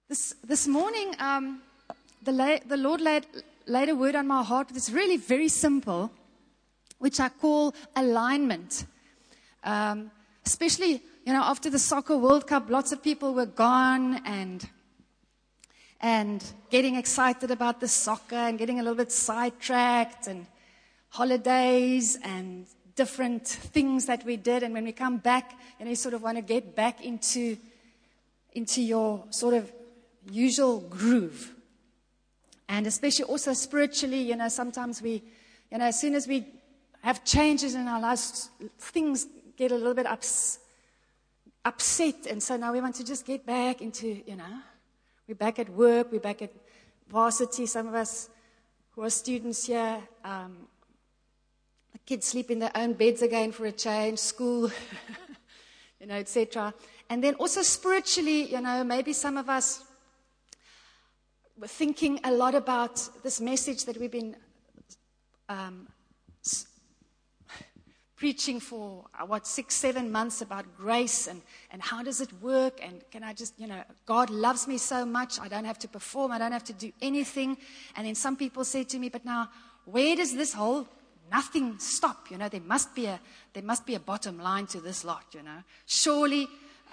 This morning, the Lord laid a word on my heart that's really very simple, which I call alignment. Especially, after the Soccer World Cup, lots of people were gone and getting excited about the soccer and getting a little bit sidetracked and holidays and different things that we did. And when we come back, you sort of want to get back into your sort of usual groove. And especially also spiritually, sometimes we, as soon as we have changes in our lives, things get a little bit upset. And so now we want to just get back into, we're back at work, we're back at varsity. Some of us who are students here, the kids sleep in their own beds again for a change, school, etc. And then also spiritually, maybe some of us were thinking a lot about this message that we've been preaching for, 6-7 months about grace and how does it work, and can I just, God loves me so much, I don't have to perform, I don't have to do anything. And then some people say to me, but now, where does this whole nothing stop? There must be a bottom line to this lot, Surely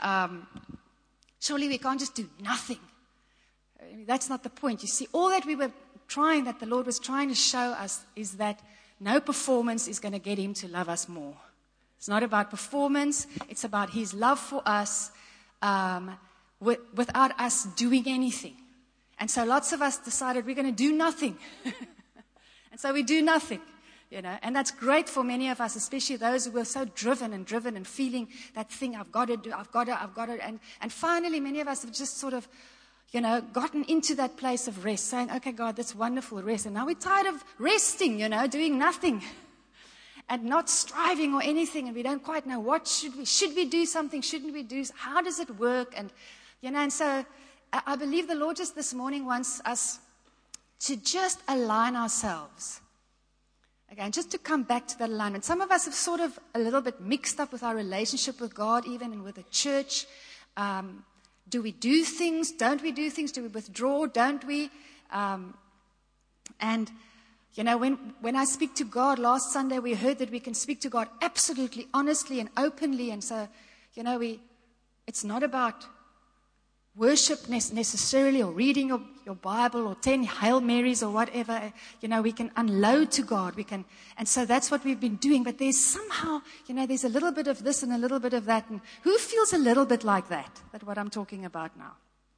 we can't just do nothing. That's not the point. You see, all that that the Lord was trying to show us is that no performance is going to get him to love us more. It's not about performance. It's about his love for us without us doing anything. And so lots of us decided we're going to do nothing. And so we do nothing. And that's great for many of us, especially those who were so driven and feeling that thing, I've got to do, I've got to. And finally, many of us have just sort of, gotten into that place of rest, saying, okay, God, that's wonderful rest. And now we're tired of resting, doing nothing and not striving or anything. And we don't quite know should we do something? Shouldn't we do? How does it work? And, and so I believe the Lord just this morning wants us to just align ourselves. Again, just to come back to that alignment. Some of us have sort of a little bit mixed up with our relationship with God, even and with the church. Do we do things? Don't we do things? Do we withdraw? Don't we? And when I speak to God, last Sunday we heard that we can speak to God absolutely honestly and openly. And so, it's not about worship necessarily, or reading your Bible, or 10 Hail Marys or whatever. We can unload to God. And so that's what we've been doing. But there's somehow, there's a little bit of this and a little bit of that. And who feels a little bit like that? That's what I'm talking about now.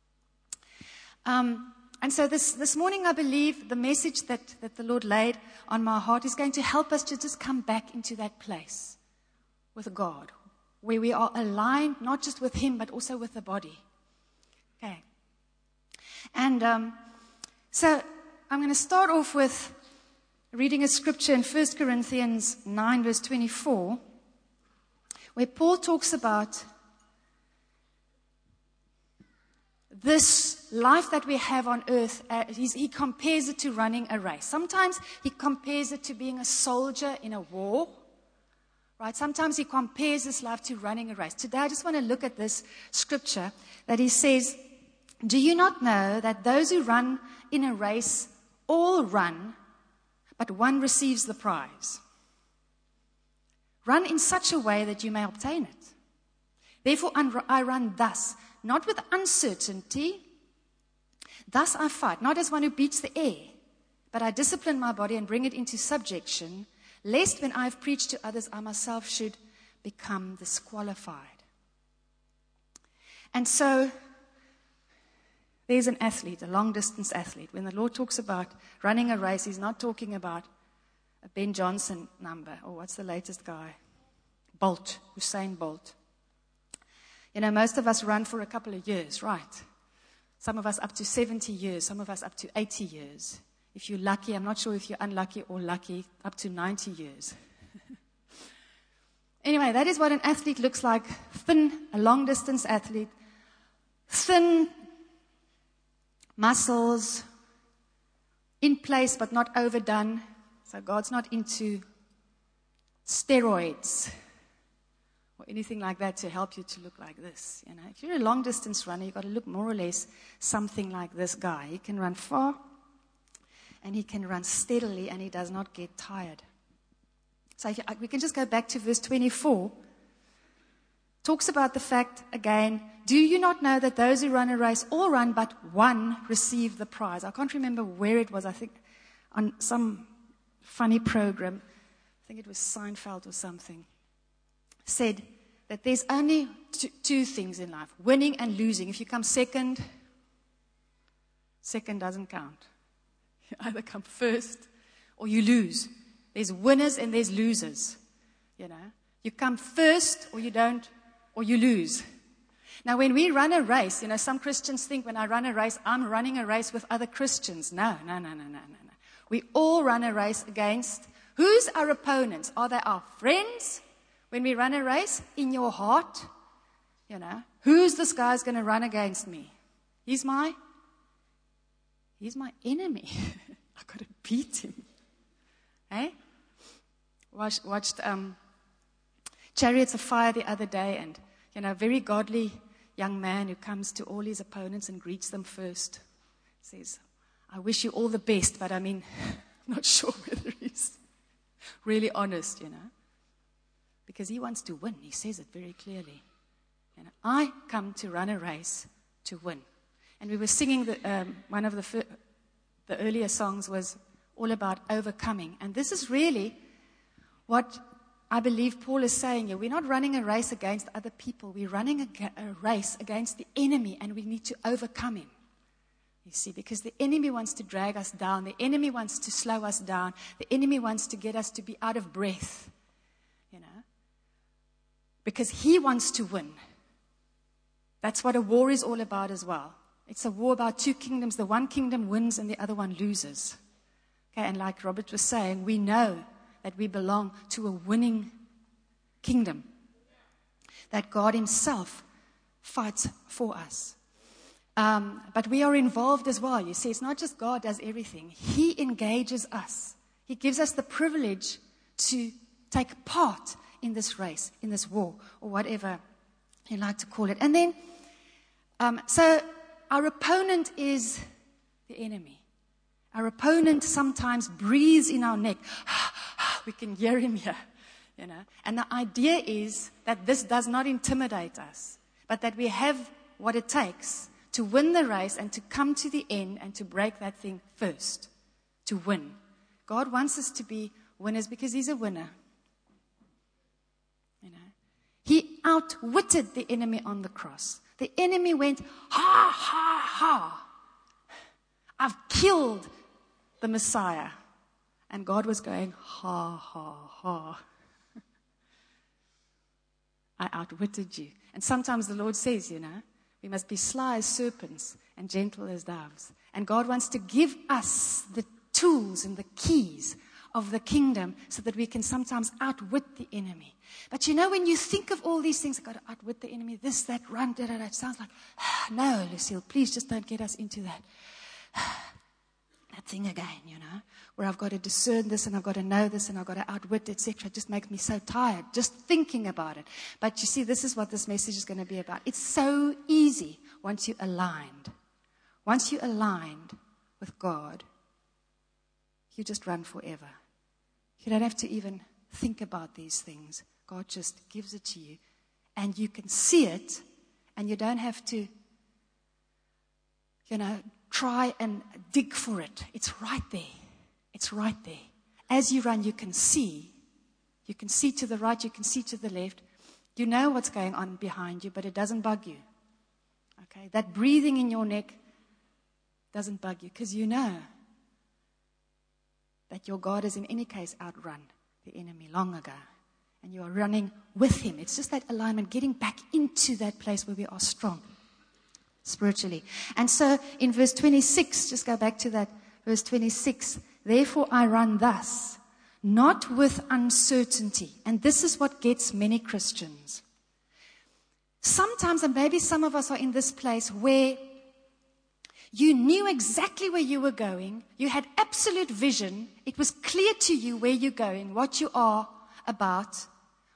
And so this morning, I believe the message that the Lord laid on my heart is going to help us to just come back into that place with God, where we are aligned, not just with Him, but also with the body. Okay. And so I'm going to start off with reading a scripture in 1 Corinthians 9, verse 24, where Paul talks about this life that we have on earth. He compares it to running a race. Sometimes he compares it to being a soldier in a war. Right? Sometimes he compares this life to running a race. Today I just want to look at this scripture that he says, do you not know that those who run in a race all run, but one receives the prize? Run in such a way that you may obtain it. Therefore I run thus, not with uncertainty. Thus I fight, not as one who beats the air, but I discipline my body and bring it into subjection, lest when I have preached to others, I myself should become disqualified. And so there's an athlete, a long-distance athlete. When the Lord talks about running a race, He's not talking about a Ben Johnson number, or what's the latest guy? Bolt, Usain Bolt. Most of us run for a couple of years, right? Some of us up to 70 years, some of us up to 80 years. If you're lucky, I'm not sure if you're unlucky or lucky, up to 90 years. Anyway, that is what an athlete looks like. Thin, a long-distance athlete. Thin, muscles, in place but not overdone. So God's not into steroids or anything like that to help you to look like this. You know, if you're a long distance runner, you've got to look more or less something like this guy. He can run far and he can run steadily and he does not get tired. So we can just go back to verse 24. Talks about the fact again, do you not know that those who run a race all run, but one receive the prize? I can't remember where it was. I think on some funny program, I think it was Seinfeld or something, said that there's only two things in life, winning and losing. If you come second doesn't count. You either come first or you lose. There's winners and there's losers. You know, you come first or you don't, or you lose. Now, when we run a race, you know, some Christians think when I run a race, I'm running a race with other Christians. No. We all run a race against, who's our opponents? Are they our friends? When we run a race, in your heart, you know, who's this guy's going to run against me? He's my enemy. I've got to beat him. Eh? Watched Chariots of Fire the other day, and, you know, a very godly young man who comes to all his opponents and greets them first. Says, I wish you all the best, but I mean, I'm not sure whether he's really honest, you know. Because he wants to win. He says it very clearly. And I come to run a race to win. And we were singing, one of the earlier songs was all about overcoming. And this is really what I believe Paul is saying here. We're not running a race against other people. We're running a race against the enemy, and we need to overcome him. You see, because the enemy wants to drag us down. The enemy wants to slow us down. The enemy wants to get us to be out of breath, you know, because he wants to win. That's what a war is all about as well. It's a war about two kingdoms. The one kingdom wins and the other one loses. Okay, and like Robert was saying, we know that we belong to a winning kingdom, that God himself fights for us. But we are involved as well. You see, it's not just God does everything. He engages us. He gives us the privilege to take part in this race, in this war, or whatever you like to call it. And then, so our opponent is the enemy. Our opponent sometimes breathes in our neck. We can hear him here, you know. And the idea is that this does not intimidate us, but that we have what it takes to win the race and to come to the end and to break that thing first, to win. God wants us to be winners because he's a winner. You know, he outwitted the enemy on the cross. The enemy went, ha, ha, ha. I've killed the Messiah. And God was going, ha, ha, ha. I outwitted you. And sometimes the Lord says, you know, we must be sly as serpents and gentle as doves. And God wants to give us the tools and the keys of the kingdom so that we can sometimes outwit the enemy. But you know, when you think of all these things, I've got to outwit the enemy, this, that, run, it sounds like, no, Lucille, please just don't get us into that. That thing again, you know, where I've got to discern this and I've got to know this and I've got to outwit, etc. It just makes me so tired just thinking about it. But you see, this is what this message is going to be about. It's so easy once you're aligned. Once you're aligned with God, you just run forever. You don't have to even think about these things. God just gives it to you. And you can see it, and you don't have to, you know, try and dig for it. It's right there. It's right there. As you run, you can see. You can see to the right, you can see to the left. You know what's going on behind you, but it doesn't bug you. Okay? That breathing in your neck doesn't bug you because you know that your God has in any case outrun the enemy long ago. And you are running with him. It's just that alignment, getting back into that place where we are strong spiritually. And so in verse 26, just go back to that, verse 26, therefore I run thus, not with uncertainty. And this is what gets many Christians. Sometimes, and maybe some of us are in this place where you knew exactly where you were going. You had absolute vision. It was clear to you where you're going, what you are about,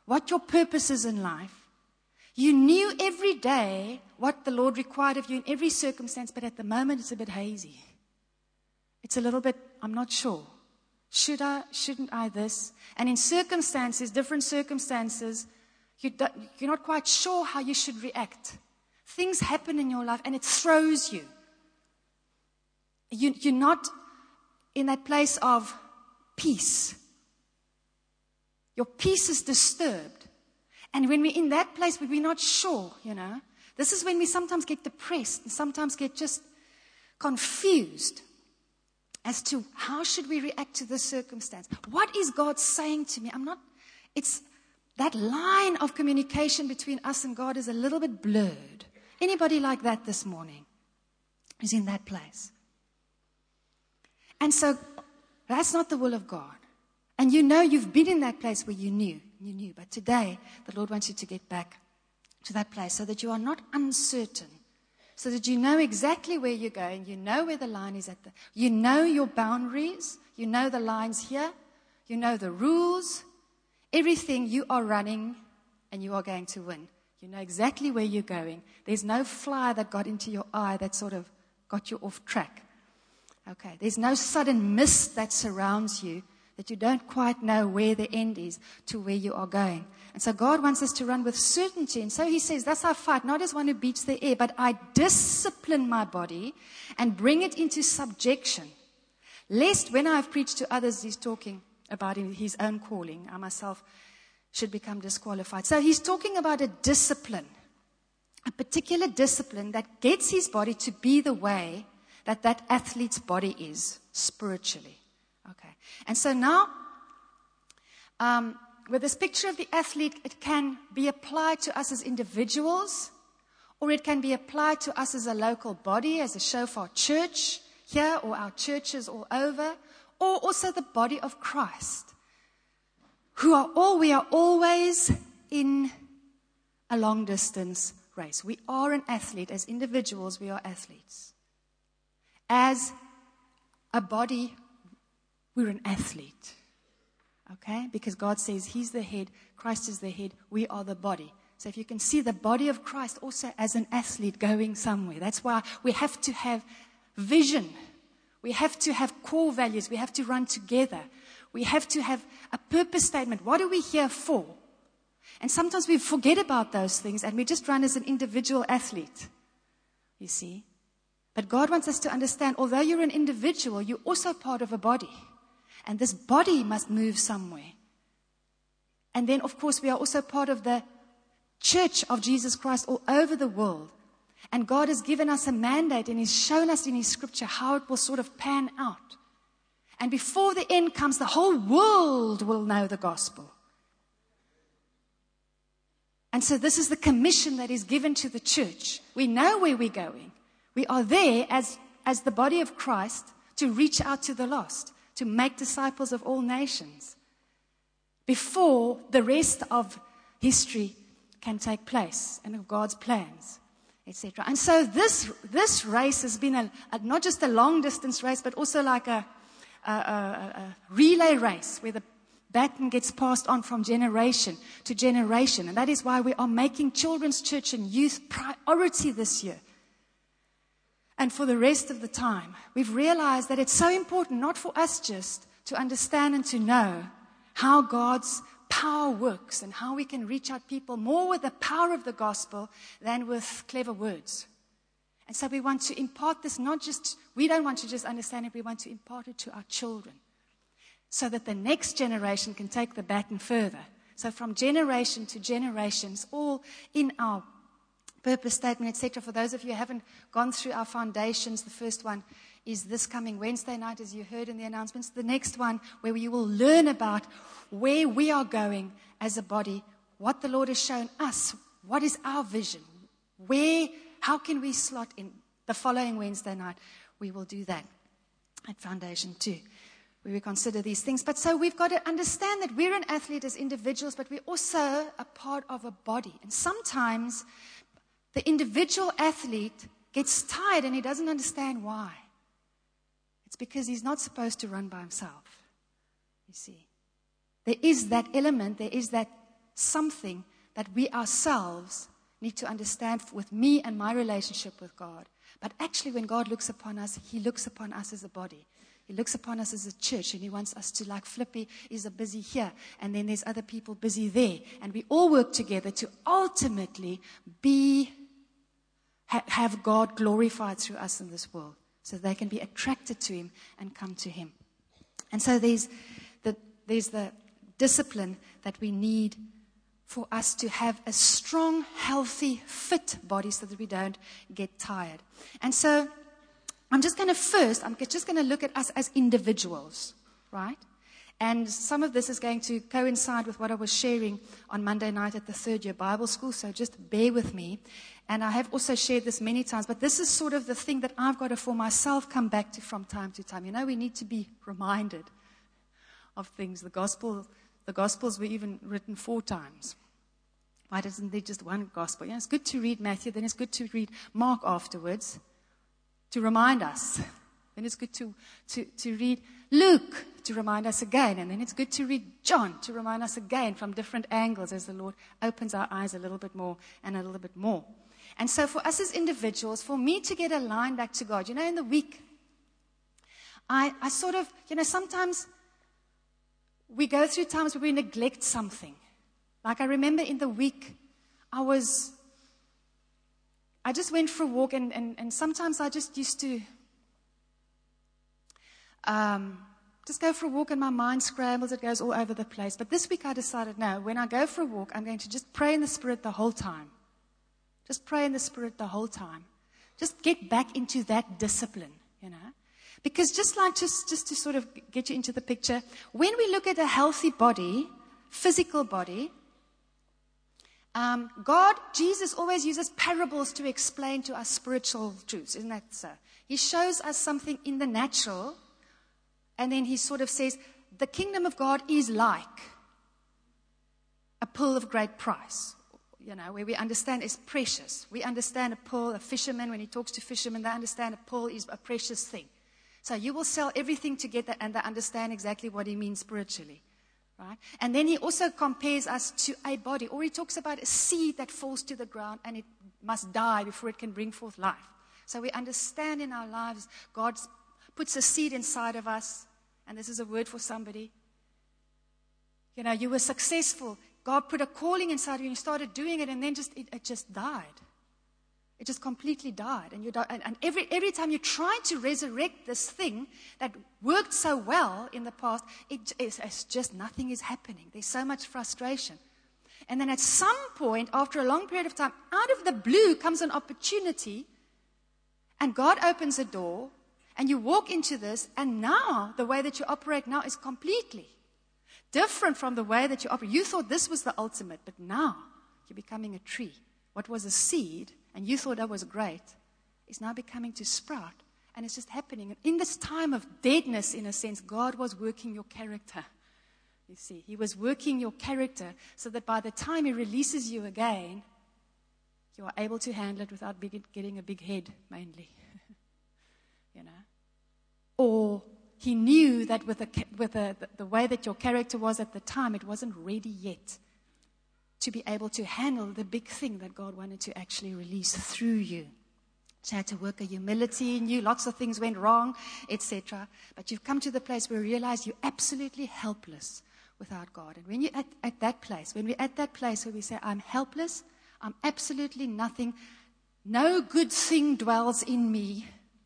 what your purpose is in life. You knew every day what the Lord required of you in every circumstance, but at the moment it's a bit hazy. It's a little bit, I'm not sure. Should I, shouldn't I, this? And in circumstances, different circumstances, you're not quite sure how you should react. Things happen in your life and it throws you. You're not in that place of peace. Your peace is disturbed. And when we're in that place where we're not sure, this is when we sometimes get depressed and sometimes get just confused as to how should we react to this circumstance. What is God saying to me? It's that line of communication between us and God is a little bit blurred. Anybody like that this morning is in that place? And so that's not the will of God. And you've been in that place where you knew. But today, the Lord wants you to get back to that place so that you are not uncertain, so that you know exactly where you're going. You know where the line is you know your boundaries. You know the lines here. You know the rules. Everything you are running and you are going to win. You know exactly where you're going. There's no fly that got into your eye that sort of got you off track. Okay, there's no sudden mist that surrounds you that you don't quite know where the end is to where you are going. And so God wants us to run with certainty. And so he says, that's our fight, not as one who beats the air, but I discipline my body and bring it into subjection. Lest when I've preached to others, he's talking about his own calling, I myself should become disqualified. So he's talking about a discipline, a particular discipline that gets his body to be the way that athlete's body is spiritually. Okay. And so now, with this picture of the athlete, it can be applied to us as individuals, or it can be applied to us as a local body, as a Shofar church here, or our churches all over, or also the body of Christ, we are always in a long-distance race. We are an athlete. As individuals, we are athletes. As a body, we're an athlete. Okay? Because God says he's the head, Christ is the head, we are the body. So if you can see the body of Christ also as an athlete going somewhere, that's why we have to have vision. We have to have core values. We have to run together. We have to have a purpose statement. What are we here for? And sometimes we forget about those things and we just run as an individual athlete, you see. But God wants us to understand, although you're an individual, you're also part of a body. And this body must move somewhere. And then, of course, we are also part of the church of Jesus Christ all over the world. And God has given us a mandate and He's shown us in His scripture how it will sort of pan out. And before the end comes, the whole world will know the gospel. And so this is the commission that is given to the church. We know where we're going. We are there as the body of Christ to reach out to the lost, to make disciples of all nations, before the rest of history can take place and of God's plans, etc. And so this race has been not just a long-distance race, but also like a relay race where the baton gets passed on from generation to generation. And that is why we are making children's church and youth priority this year. And for the rest of the time, we've realized that it's so important, not for us just to understand and to know how God's power works and how we can reach out people more with the power of the gospel than with clever words. And so we want to impart this we don't want to just understand it, we want to impart it to our children so that the next generation can take the baton further. So from generation to generation, it's all in our purpose statement, etc. For those of you who haven't gone through our foundations, the first one is this coming Wednesday night, as you heard in the announcements. The next one, where you will learn about where we are going as a body, what the Lord has shown us, what is our vision, how can we slot in. The following Wednesday night, we will do that at Foundation 2, where we consider these things. But so we've got to understand that we're an athlete as individuals, but we're also a part of a body. And sometimes the individual athlete gets tired and he doesn't understand why. It's because he's not supposed to run by himself, you see. There is that element, there is that something that we ourselves need to understand with me and my relationship with God. But actually, when God looks upon us, He looks upon us as a body. He looks upon us as a church, and He wants us to, like Flippy is a busy here, and then there's other people busy there. And we all work together to ultimately have God glorified through us in this world, so they can be attracted to Him and come to Him. And so there's the discipline that we need for us to have a strong, healthy, fit body so that we don't get tired. And so I'm just going to look at us as individuals, right? And some of this is going to coincide with what I was sharing on Monday night at the third year Bible school, so just bear with me. And I have also shared this many times, but this is sort of the thing that I've got to for myself come back to from time to time. You know, we need to be reminded of things. The Gospels were even written 4 times. Why isn't there just one Gospel? You know, it's good to read Matthew, then it's good to read Mark afterwards to remind us. Then it's good to read Luke to remind us again. And then it's good to read John to remind us again from different angles as the Lord opens our eyes a little bit more and a little bit more. And so for us as individuals, for me to get aligned back to God, you know, in the week, I sort of, you know, sometimes we go through times where we neglect something. Like I remember in the week, I just went for a walk, and sometimes I just used to just go for a walk and my mind scrambles, it goes all over the place. But this week I decided, no, when I go for a walk, I'm going to just pray in the Spirit the whole time. Just pray in the Spirit the whole time. Just get back into that discipline, you know. Because just to sort of get you into the picture, when we look at a healthy body, physical body, Jesus always uses parables to explain to us spiritual truths, isn't that so? He shows us something in the natural, and then he sort of says, the kingdom of God is like a pearl of great price, you know, where we understand it's precious. We understand a pearl, a fisherman, when he talks to fishermen, they understand a pearl is a precious thing. So you will sell everything to get that, and they understand exactly what he means spiritually. Right? And then he also compares us to a body, or he talks about a seed that falls to the ground and it must die before it can bring forth life. So we understand in our lives, God puts a seed inside of us, and this is a word for somebody. You know, you were successful. God put a calling inside of you, and you started doing it, and then it just died. It just completely died. And every time you try to resurrect this thing that worked so well in the past, it's just nothing is happening. There's so much frustration. And then at some point, after a long period of time, out of the blue comes an opportunity, and God opens a door, and you walk into this, and now the way that you operate now is completely different from the way that you operate. You thought this was the ultimate, but now you're becoming a tree. What was a seed, and you thought that was great, is now becoming to sprout. And it's just happening. And in this time of deadness, in a sense, God was working your character. You see, He was working your character so that by the time He releases you again, you are able to handle it without getting a big head, mainly. You know? Or He knew that with the way that your character was at the time, it wasn't ready yet to be able to handle the big thing that God wanted to actually release through you. So you had to work a humility in you. Lots of things went wrong, etc. But you've come to the place where you realize you're absolutely helpless without God. And when you're at that place, when we're at that place where we say, I'm helpless, I'm absolutely nothing, no good thing dwells in me.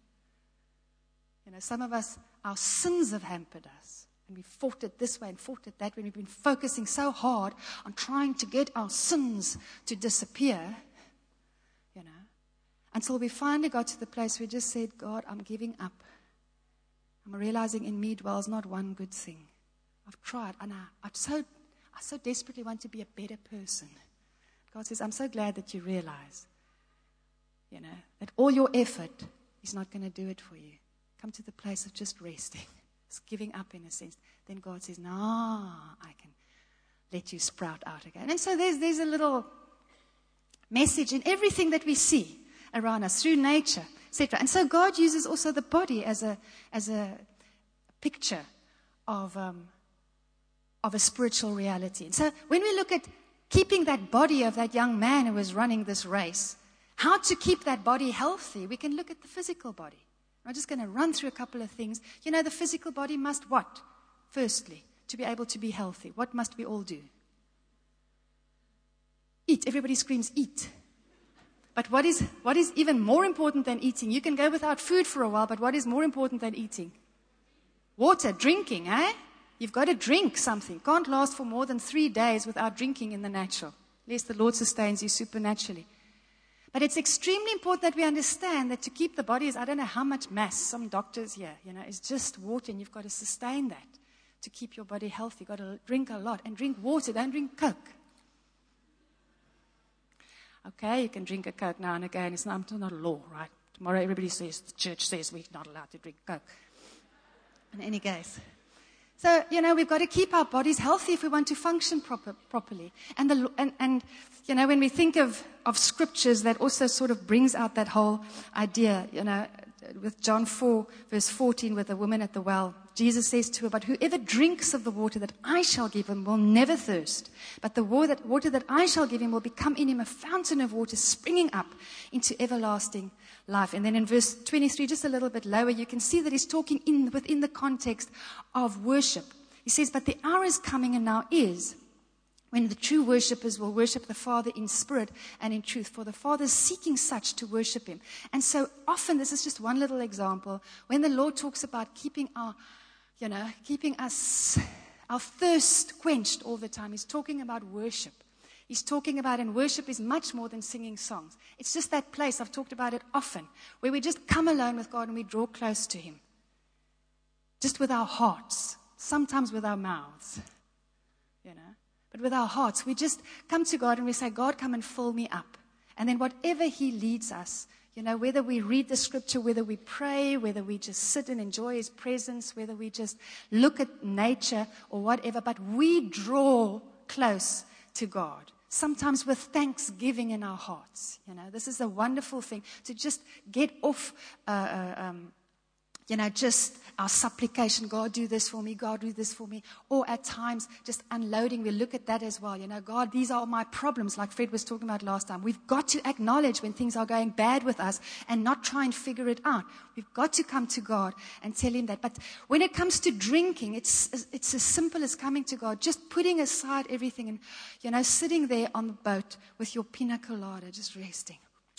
You know, some of us, our sins have hampered us. And we fought it this way and fought it that way. We've been focusing so hard on trying to get our sins to disappear, you know, until we finally got to the place where we just said, God, I'm giving up. I'm realizing in me dwells not one good thing. I've tried, and I so desperately want to be a better person. God says, I'm so glad that you realize, you know, that all your effort is not going to do it for you. Come to the place of just resting. Giving up in a sense, then God says, no, I can let you sprout out again. And so there's a little message in everything that we see around us through nature, etc. And so God uses also the body as a picture of a spiritual reality. And so when we look at keeping that body of that young man who was running this race, how to keep that body healthy, we can look at the physical body. I'm just going to run through a couple of things. The physical body must what? Firstly, to be able to be healthy, what must we all do? Eat. Everybody screams, eat. But what is even more important than eating? You can go without food for a while, but what is more important than eating? Water, drinking, eh? You've got to drink something. Can't last for more than 3 days without drinking in the natural, unless the Lord sustains you supernaturally. But it's extremely important that we understand that to keep the body is, I don't know how much mass, some doctors here, is just water, and you've got to sustain that to keep your body healthy. You've got to drink a lot, and drink water, don't drink Coke. Okay, you can drink a Coke now and again. It's not a law, right? Tomorrow everybody says, the church says we're not allowed to drink Coke. In any case. So, we've got to keep our bodies healthy if we want to function properly. And when we think of scriptures, that also sort of brings out that whole idea, with John 4, verse 14, with the woman at the well. Jesus says to her, but whoever drinks of the water that I shall give him will never thirst. But the water that I shall give him will become in him a fountain of water springing up into everlasting life. And then in verse 23, just a little bit lower, you can see that he's talking within the context of worship. He says, but the hour is coming and now is when the true worshippers will worship the Father in spirit and in truth, for the Father is seeking such to worship him. And so often, this is just one little example, when the Lord talks about keeping our thirst quenched all the time, he's talking about worship. He's talking about, and worship is much more than singing songs. It's just that place, I've talked about it often, where we just come alone with God and we draw close to him. Just with our hearts, sometimes with our mouths, But with our hearts, we just come to God and we say, God, come and fill me up. And then whatever he leads us, whether we read the scripture, whether we pray, whether we just sit and enjoy his presence, whether we just look at nature or whatever, but we draw close to God. Sometimes with thanksgiving in our hearts. This is a wonderful thing, to just get off just our supplication, God, do this for me, God, do this for me. Or at times, just unloading, we look at that as well. God, these are my problems, like Fred was talking about last time. We've got to acknowledge when things are going bad with us and not try and figure it out. We've got to come to God and tell him that. But when it comes to drinking, it's as simple as coming to God, just putting aside everything and, sitting there on the boat with your pina colada, just resting.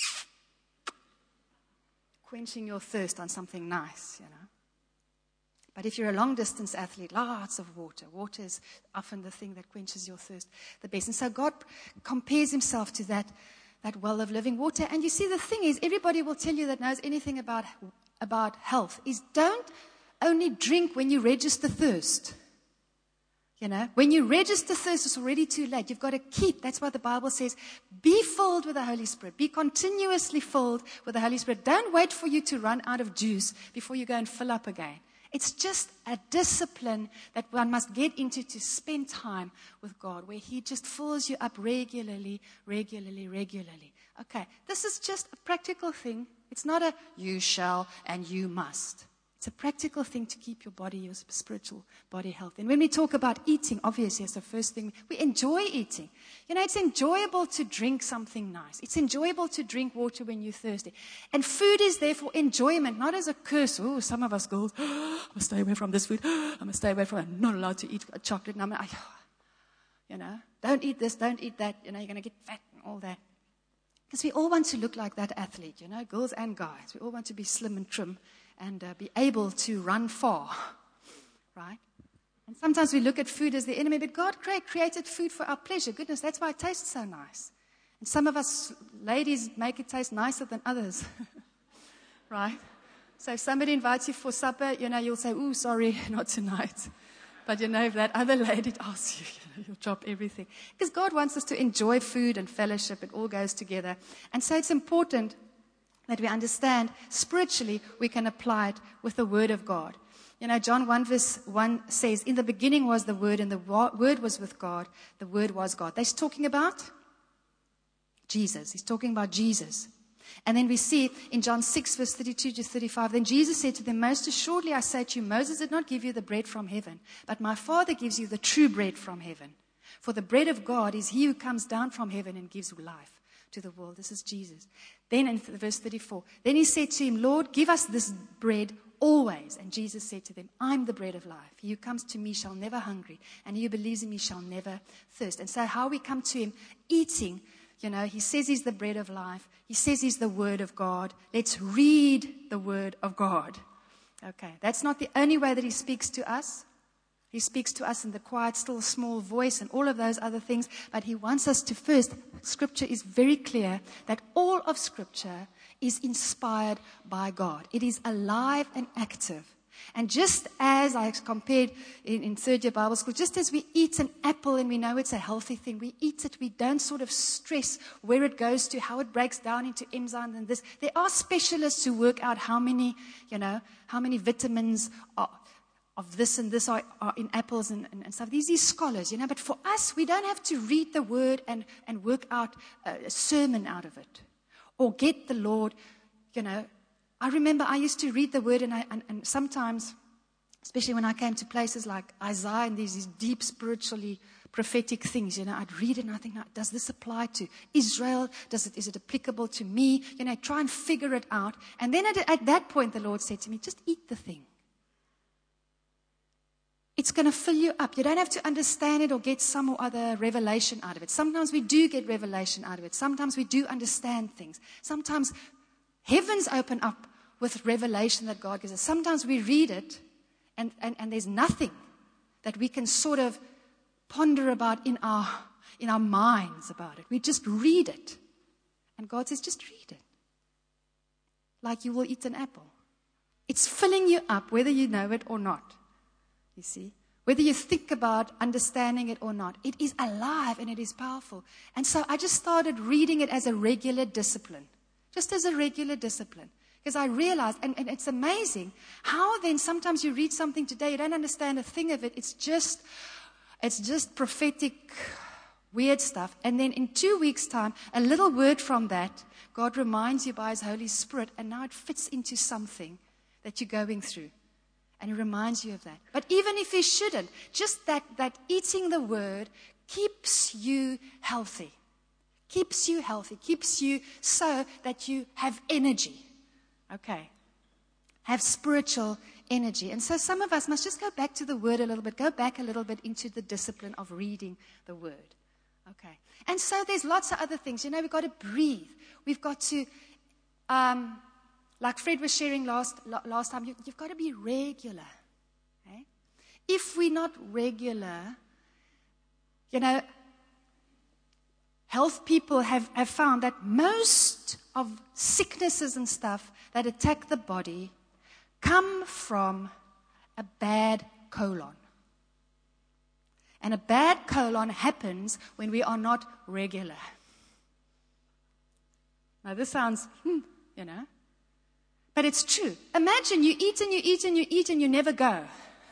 Quenching your thirst on something nice, But if you're a long-distance athlete, lots of water. Water is often the thing that quenches your thirst the best. And so God compares himself to that well of living water. And you see, the thing is, everybody will tell you that knows anything about health is don't only drink when you register thirst. When you register thirst, it's already too late. You've got to keep. That's why the Bible says, be filled with the Holy Spirit. Be continuously filled with the Holy Spirit. Don't wait for you to run out of juice before you go and fill up again. It's just a discipline that one must get into to spend time with God, where he just fills you up regularly. Okay, this is just a practical thing. It's not a you shall and you must. It's a practical thing to keep your body, your spiritual body healthy. And when we talk about eating, obviously, it's the first thing. We enjoy eating. It's enjoyable to drink something nice. It's enjoyable to drink water when you're thirsty. And food is there for enjoyment, not as a curse. Oh, some of us girls, I must stay away from this food. I must stay away from it. I'm not allowed to eat chocolate. And don't eat this, don't eat that. You're going to get fat and all that. Because we all want to look like that athlete, girls and guys. We all want to be slim and trim and be able to run far, right? And sometimes we look at food as the enemy, but God created food for our pleasure. Goodness, that's why it tastes so nice. And some of us ladies make it taste nicer than others, right? So if somebody invites you for supper, you'll say, ooh, sorry, not tonight. But if that other lady asks you, you'll drop everything. Because God wants us to enjoy food and fellowship. It all goes together. And so it's important that we understand spiritually we can apply it with the Word of God. John 1 verse 1 says, in the beginning was the Word, and the Word was with God. The Word was God. He's talking about Jesus. He's talking about Jesus. And then we see in John 6 verse 32 to 35, then Jesus said to them, most assuredly I say to you, Moses did not give you the bread from heaven, but my Father gives you the true bread from heaven. For the bread of God is he who comes down from heaven and gives life to the world. This is Jesus. Then in verse 34, then he said to him, Lord, give us this bread always. And Jesus said to them, I'm the bread of life. He who comes to me shall never hunger, and he who believes in me shall never thirst. And so how we come to him, eating, he says he's the bread of life. He says he's the word of God. Let's read the word of God. Okay, that's not the only way that he speaks to us. He speaks to us in the quiet, still, small voice and all of those other things. But he wants us to first, Scripture is very clear that all of Scripture is inspired by God. It is alive and active. And just as I compared in third year Bible school, just as we eat an apple and we know it's a healthy thing, we eat it, we don't sort of stress where it goes to, how it breaks down into enzymes and this. There are specialists who work out how many vitamins of this and this are in apples and stuff. These are scholars, but for us, we don't have to read the word and work out a sermon out of it or get the Lord, I remember I used to read the word and sometimes, especially when I came to places like Isaiah and these deep spiritually prophetic things, I'd read it and I think, now, does this apply to Israel? Is it applicable to me? Try and figure it out. And then at that point, the Lord said to me, just eat the thing. It's going to fill you up. You don't have to understand it or get some or other revelation out of it. Sometimes we do get revelation out of it. Sometimes we do understand things. Sometimes heavens open up with revelation that God gives us. Sometimes we read it and there's nothing that we can sort of ponder about in our minds about it. We just read it. And God says, just read it. Like you will eat an apple. It's filling you up whether you know it or not. You see, whether you think about understanding it or not, it is alive and it is powerful. And so I just started reading it as a regular discipline, just as a regular discipline. Because I realized, and it's amazing, how then sometimes you read something today, you don't understand a thing of it, it's just prophetic, weird stuff. And then in 2 weeks' time, a little word from that, God reminds you by His Holy Spirit, and now it fits into something that you're going through. And He reminds you of that. But even if He shouldn't, just that eating the Word keeps you healthy. Keeps you healthy. Keeps you so that you have energy. Okay. Have spiritual energy. And so some of us must just go back to the Word a little bit. Go back a little bit into the discipline of reading the Word. Okay. And so there's lots of other things. We've got to breathe. We've got to... like Fred was sharing last time, you've got to be regular. Okay? If we're not regular, health people have found that most of sicknesses and stuff that attack the body come from a bad colon. And a bad colon happens when we are not regular. Now this sounds, but it's true. Imagine you eat and you eat and you eat and you never go.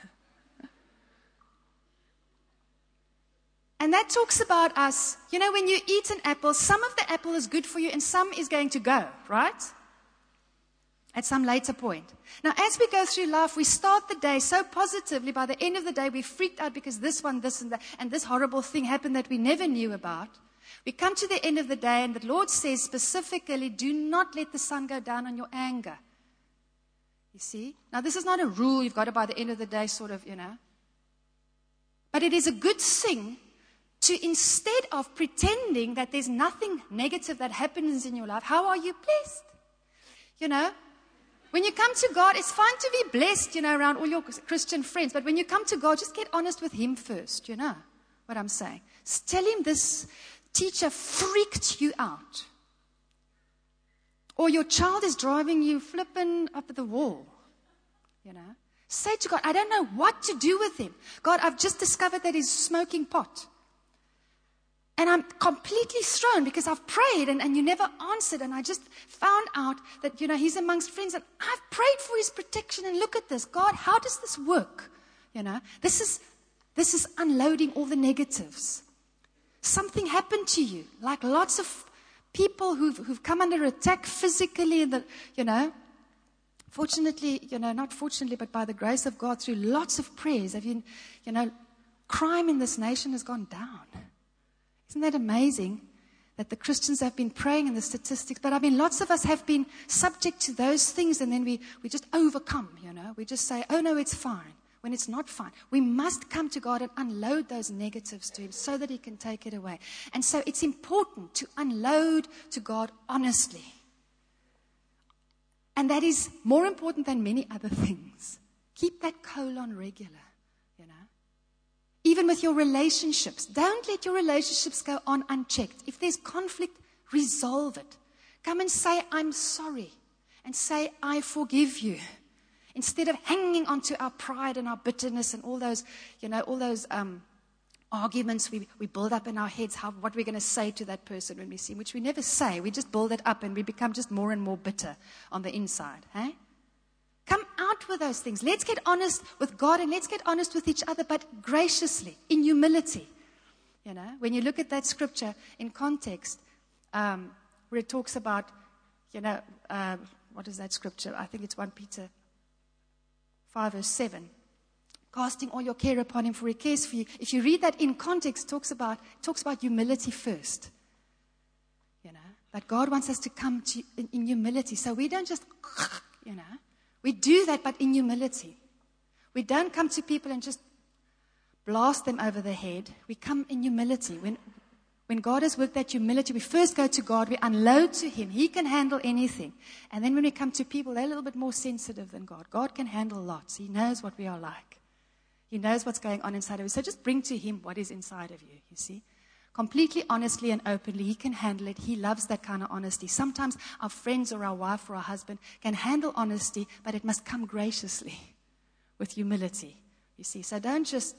And that talks about us. When you eat an apple, some of the apple is good for you and some is going to go, right? At some later point. Now, as we go through life, we start the day so positively. By the end of the day, we're freaked out because this one, this and that, and this horrible thing happened that we never knew about. We come to the end of the day and the Lord says specifically, do not let the sun go down on your anger. You see? Now, this is not a rule you've got to, by the end of the day, sort of, But it is a good thing to, instead of pretending that there's nothing negative that happens in your life, how are you blessed? When you come to God, it's fine to be blessed, around all your Christian friends. But when you come to God, just get honest with Him first, what I'm saying. Just tell Him this teacher freaked you out. Or your child is driving you flipping up at the wall, Say to God, I don't know what to do with him. God, I've just discovered that he's smoking pot. And I'm completely thrown because I've prayed and you never answered. And I just found out that, he's amongst friends. And I've prayed for his protection. And look at this. God, how does this work? This is unloading all the negatives. Something happened to you. Like lots of people who've come under attack physically, fortunately, not fortunately, but by the grace of God, through lots of prayers, have crime in this nation has gone down. Isn't that amazing that the Christians have been praying in the statistics? But I mean, lots of us have been subject to those things, and then we just overcome, We just say, oh no, it's fine, when it's not fine. We must come to God and unload those negatives to Him so that He can take it away. And so it's important to unload to God honestly. And that is more important than many other things. Keep that colon regular, Even with your relationships. Don't let your relationships go on unchecked. If there's conflict, resolve it. Come and say, I'm sorry. And say, I forgive you. Instead of hanging onto our pride and our bitterness and all those arguments we build up in our heads, what we're going to say to that person when we see him, which we never say. We just build it up and we become just more and more bitter on the inside. Hey? Come out with those things. Let's get honest with God and let's get honest with each other, but graciously, in humility. When you look at that scripture in context, where it talks about, what is that scripture? I think it's 1 Peter 5 verse 7. Casting all your care upon Him, for He cares for you. If you read that in context, it talks about humility first. But God wants us to come to in humility. So we don't just, we do that, but in humility. We don't come to people and just blast them over the head. We come in humility. When God has worked that humility, we first go to God, we unload to Him. He can handle anything. And then when we come to people, they're a little bit more sensitive than God. God can handle lots. He knows what we are like. He knows what's going on inside of us. So just bring to Him what is inside of you, you see. Completely honestly and openly, He can handle it. He loves that kind of honesty. Sometimes our friends or our wife or our husband can handle honesty, but it must come graciously with humility, you see. So don't just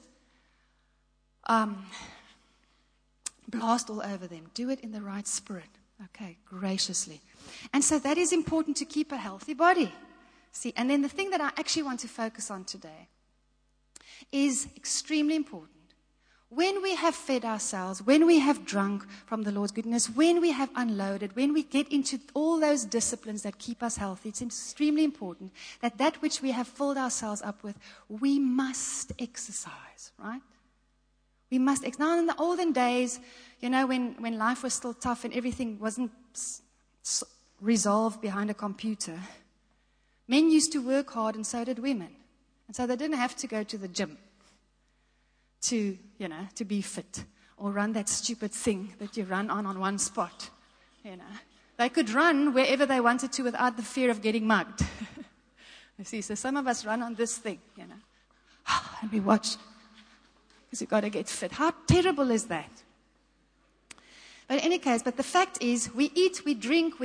blast all over them. Do it in the right spirit. Okay, graciously. And so that is important to keep a healthy body. See, and then the thing that I actually want to focus on today is extremely important. When we have fed ourselves, when we have drunk from the Lord's goodness, when we have unloaded, when we get into all those disciplines that keep us healthy, it's extremely important that which we have filled ourselves up with, we must exercise, right? We must. Now, in the olden days, when life was still tough and everything wasn't resolved behind a computer, men used to work hard and so did women. And so they didn't have to go to the gym to be fit or run that stupid thing that you run on one spot. They could run wherever they wanted to without the fear of getting mugged. You see, so some of us run on this thing, and we watch because you've got to get fit. How terrible is that? But in any case, the fact is, we eat, we drink,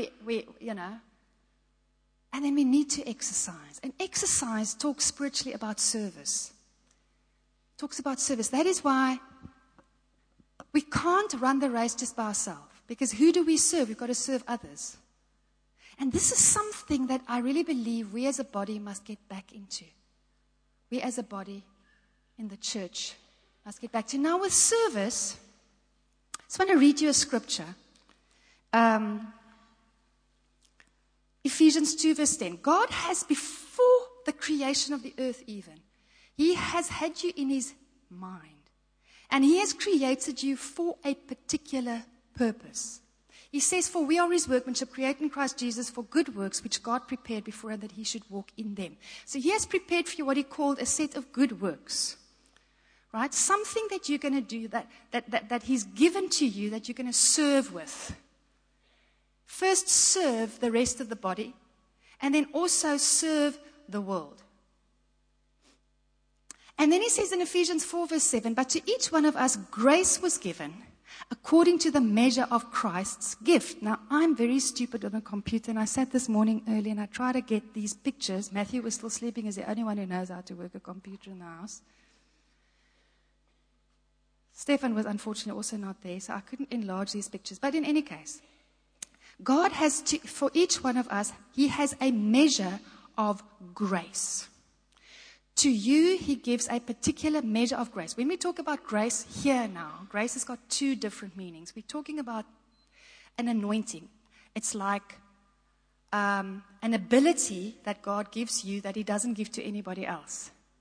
and then we need to exercise. And exercise talks spiritually about service. Talks about service. That is why we can't run the race just by ourselves. Because who do we serve? We've got to serve others. And this is something that I really believe we as a body must get back into. We as a body in the church must get back to. Now with service, I just want to read you a scripture. Ephesians 2 verse 10. God has, before the creation of the earth even, He has had you in His mind. And He has created you for a particular purpose. He says, for we are His workmanship, created in Christ Jesus for good works, which God prepared before that He should walk in them. So He has prepared for you what He called a set of good works. Right? Something that you're going to do, that He's given to you, that you're going to serve with. First serve the rest of the body, and then also serve the world. And then He says in Ephesians 4 verse 7, but to each one of us grace was given according to the measure of Christ's gift. Now, I'm very stupid on a computer, and I sat this morning early and I tried to get these pictures. Matthew was still sleeping. He's the only one who knows how to work a computer in the house. Stefan was unfortunately also not there, so I couldn't enlarge these pictures. But in any case, God has, for each one of us, He has a measure of grace. To you, He gives a particular measure of grace. When we talk about grace here now, grace has got two different meanings. We're talking about an anointing. It's like an ability that God gives you that He doesn't give to anybody else.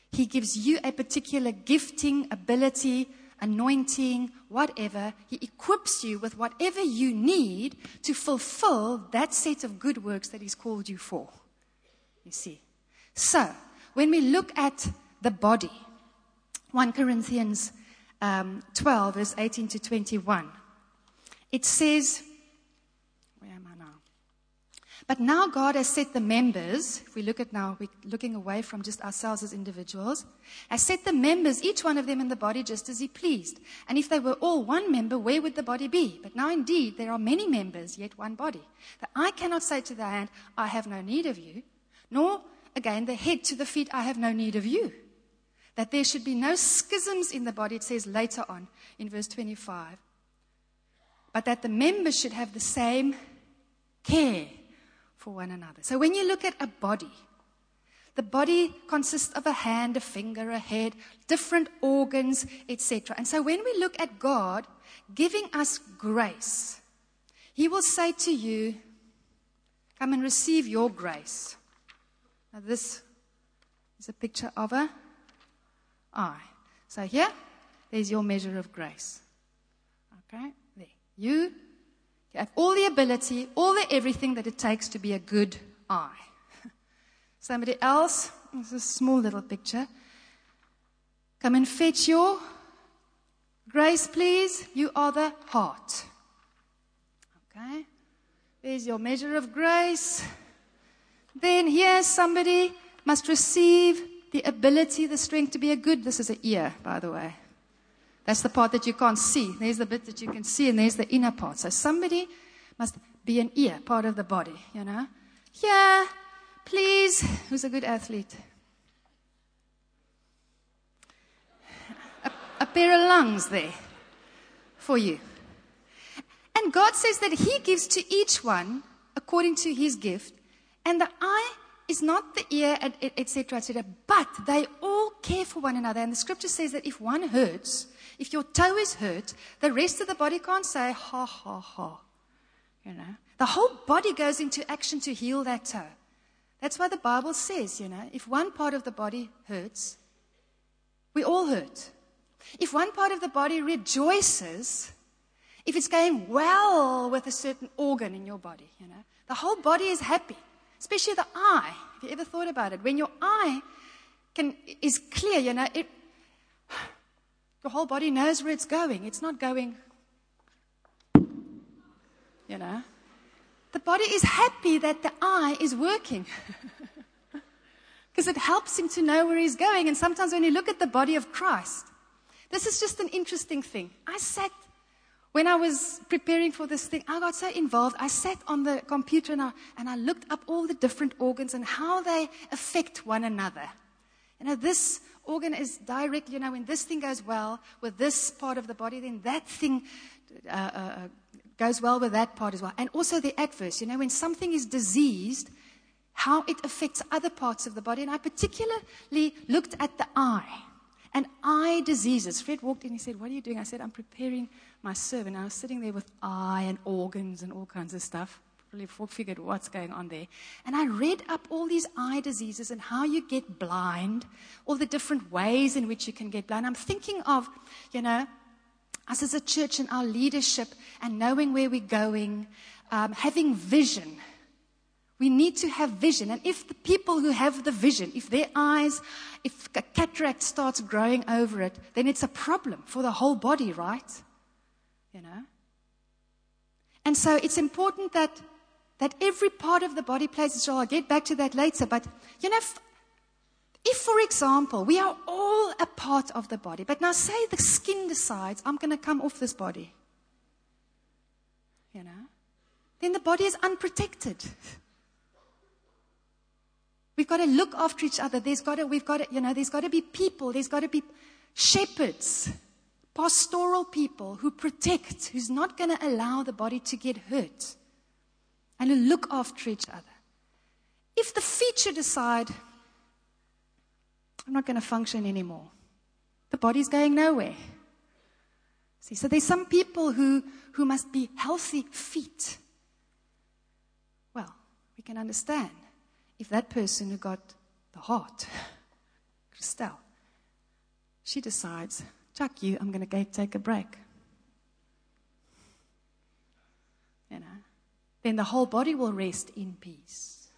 He gives you a particular gifting, ability, anointing, whatever. He equips you with whatever you need to fulfill that set of good works that He's called you for. You see. So, when we look at the body, 1 Corinthians 12, verse 18 to 21, it says, where am I now? But now God has set the members, if we look at now, we're looking away from just ourselves as individuals, has set the members, each one of them in the body, just as He pleased. And if they were all one member, where would the body be? But now indeed there are many members, yet one body. The eye cannot say to the hand, I have no need of you, nor again the head to the feet, I have no need of you. That there should be no schisms in the body, it says later on in verse 25. But that the members should have the same care for one another. So when you look at a body, the body consists of a hand, a finger, a head, different organs, etc. And so when we look at God giving us grace, He will say to you, come and receive your grace. Now this is a picture of a eye. So here, there's your measure of grace. Okay, there. You have all the ability, all the everything that it takes to be a good eye. Somebody else, this is a small little picture. Come and fetch your grace, please. You are the heart. Okay, there's your measure of grace. Then here, somebody must receive the ability, the strength to be a good. This is an ear, by the way. That's the part that you can't see. There's the bit that you can see, and there's the inner part. So somebody must be an ear, part of the body, you know. Here, please. Who's a good athlete? A pair of lungs there for you. And God says that He gives to each one according to His gift. And the eye is not the ear, etc., etc., but they all care for one another. And the scripture says that if one hurts, if your toe is hurt, the rest of the body can't say, ha, ha, ha. You know, the whole body goes into action to heal that toe. That's why the Bible says, you know, if one part of the body hurts, we all hurt. If one part of the body rejoices, if it's going well with a certain organ in your body, you know, the whole body is happy. Especially the eye. Have you ever thought about it? When your eye is clear, you know, your whole body knows where it's going. It's not going, you know. The body is happy that the eye is working. Because it helps him to know where he's going. And sometimes when you look at the body of Christ, this is just an interesting thing. When I was preparing for this thing, I got so involved. I sat on the computer and I looked up all the different organs and how they affect one another. You know, this organ is direct, you know, when this thing goes well with this part of the body, then that thing goes well with that part as well. And also the adverse, you know, when something is diseased, how it affects other parts of the body. And I particularly looked at the eye. And eye diseases. Fred walked in, he said, what are you doing? I said, I'm preparing my sermon. I was sitting there with eye and organs and all kinds of stuff. Probably figured what's going on there. And I read up all these eye diseases and how you get blind, all the different ways in which you can get blind. I'm thinking of, you know, us as a church and our leadership and knowing where we're going, having vision. We need to have vision. And if the people who have the vision, if their eyes, if a cataract starts growing over it, then it's a problem for the whole body, right? You know? And so it's important that every part of the body plays its role. I'll get back to that later. But, you know, if, for example, we are all a part of the body, but now say the skin decides, I'm going to come off this body. You know? Then the body is unprotected. We've got to look after each other. There's got to be people. There's got to be shepherds, pastoral people who protect, who's not going to allow the body to get hurt, and who look after each other. If the feet should decide, I'm not going to function anymore, the body's going nowhere. See, so there's some people who must be healthy feet. Well, we can understand. If that person who got the heart Christelle. She decides, Chuck you, I'm going to go take a break. You know, then the whole body will rest in peace.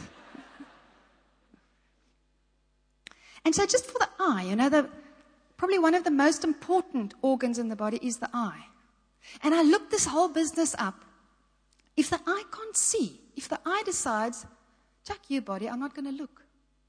And so just for the eye, you know, probably one of the most important organs in the body is the eye. And I looked this whole business up. If the eye can't see, if the eye decides, Chuck you, body, I'm not going to look.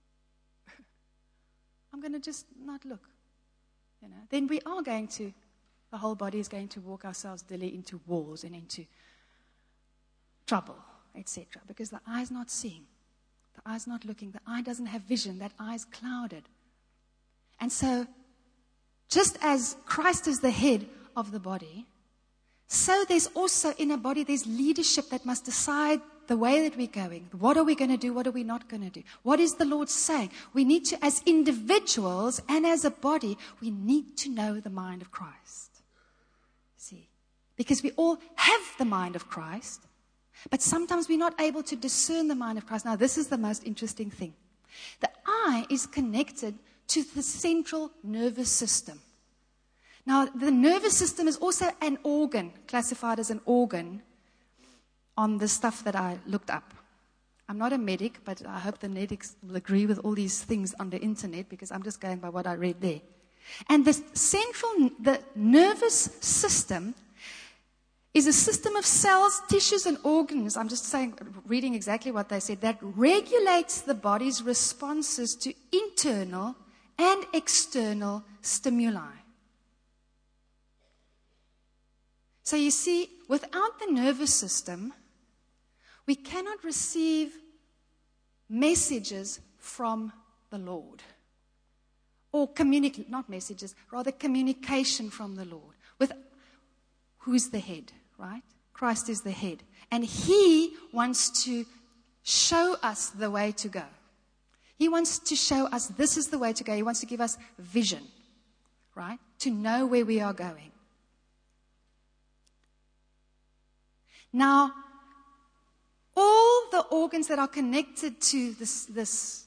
I'm going to just not look. You know, then we are going to, the whole body is going to walk ourselves daily into wars and into trouble, etc. Because the eye's not seeing. The eye's not looking. The eye doesn't have vision. That eye's clouded. And so, just as Christ is the head of the body, so there's also in a body, there's leadership that must decide the way that we're going. What are we going to do? What are we not going to do? What is the Lord saying? We need to, as individuals and as a body, we need to know the mind of Christ. See? Because we all have the mind of Christ, but sometimes we're not able to discern the mind of Christ. Now, this is the most interesting thing. The eye is connected to the central nervous system. Now, the nervous system is also an organ, classified as an organ, on the stuff that I looked up. I'm not a medic, but I hope the medics will agree with all these things on the internet, because I'm just going by what I read there. And the nervous system is a system of cells, tissues, and organs, I'm just reading exactly what they said, that regulates the body's responses to internal and external stimuli. So you see, without the nervous system, we cannot receive messages from the Lord. Or not messages, rather communication from the Lord. With who's the head, right? Christ is the head. And He wants to show us the way to go. He wants to show us this is the way to go. He wants to give us vision, right? To know where we are going. Now, all the organs that are connected to this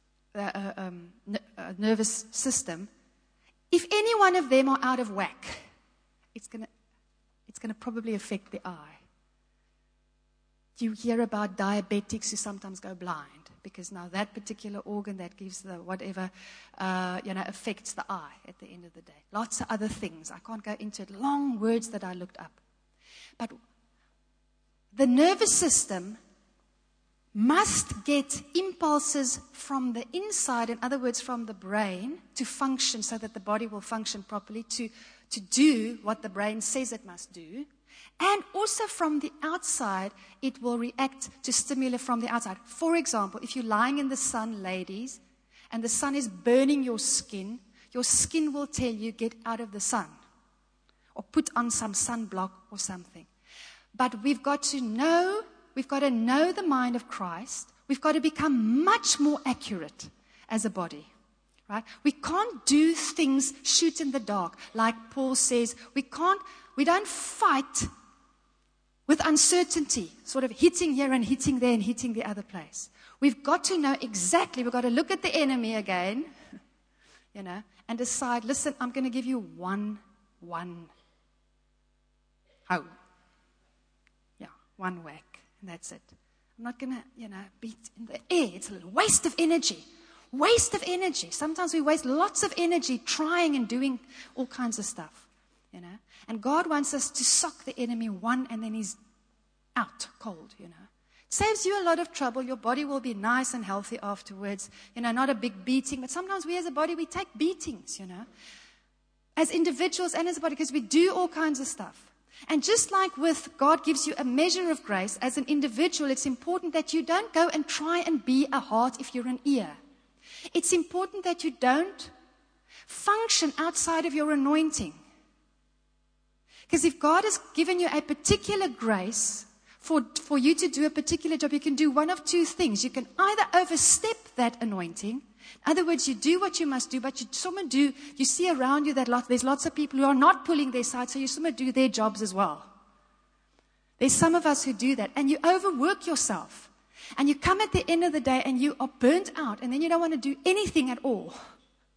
nervous system, if any one of them are out of whack, it's going to probably affect the eye. You hear about diabetics who sometimes go blind because now that particular organ that gives the whatever, affects the eye at the end of the day. Lots of other things. I can't go into it. Long words that I looked up. But the nervous system must get impulses from the inside, in other words, from the brain, to function so that the body will function properly, to do what the brain says it must do. And also from the outside, it will react to stimuli from the outside. For example, if you're lying in the sun, ladies, and the sun is burning your skin will tell you, get out of the sun. Or put on some sunblock or something. But we've got to know the mind of Christ. We've got to become much more accurate as a body. Right? We can't do things, shoot in the dark. Like Paul says, we don't fight with uncertainty, sort of hitting here and hitting there and hitting the other place. We've got to know exactly, we've got to look at the enemy again, and decide, listen, I'm going to give you one how. Yeah, one whack, and that's it. I'm not going to, beat in the air. It's a waste of energy. Waste of energy. Sometimes we waste lots of energy trying and doing all kinds of stuff, And God wants us to sock the enemy one, and then he's out cold, It saves you a lot of trouble. Your body will be nice and healthy afterwards. Not a big beating. But sometimes we as a body, we take beatings, As individuals and as a body, because we do all kinds of stuff. And just like with God gives you a measure of grace, as an individual, it's important that you don't go and try and be a heart if you're an ear. It's important that you don't function outside of your anointing. Because if God has given you a particular grace for you to do a particular job, you can do one of two things. You can either overstep that anointing. In other words, you do what you must do, but you see around you that there's lots of people who are not pulling their side, so you do their jobs as well. There's some of us who do that, and you overwork yourself. And you come at the end of the day and you are burnt out, and then you don't want to do anything at all.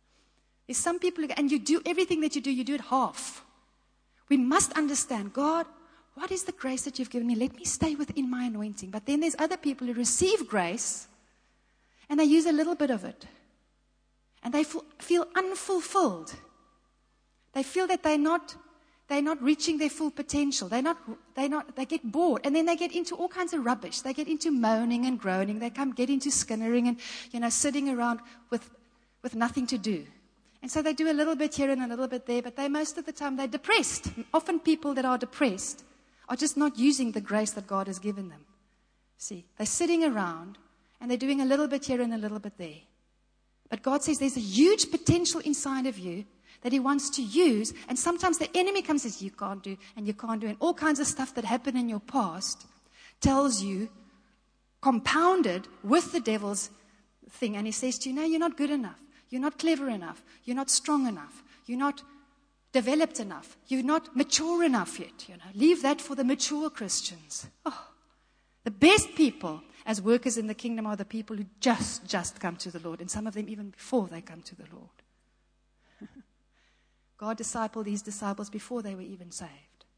There's some people, and you do everything that you do it half. We must understand, God, what is the grace that you've given me? Let me stay within my anointing. But then there's other people who receive grace, and they use a little bit of it. And they feel unfulfilled. They feel that they're not reaching their full potential. They get bored. And then they get into all kinds of rubbish. They get into moaning and groaning. They get into skinnering and, sitting around with nothing to do. And so they do a little bit here and a little bit there, but most of the time they're depressed. Often people that are depressed are just not using the grace that God has given them. See, they're sitting around and they're doing a little bit here and a little bit there. But God says there's a huge potential inside of you that He wants to use. And sometimes the enemy comes and says, you can't do, and you can't do. And all kinds of stuff that happened in your past tells you, compounded with the devil's thing. And he says to you, no, you're not good enough. You're not clever enough. You're not strong enough. You're not developed enough. You're not mature enough yet. Leave that for the mature Christians. Oh, the best people as workers in the kingdom are the people who just come to the Lord. And some of them even before they come to the Lord. God discipled these disciples before they were even saved.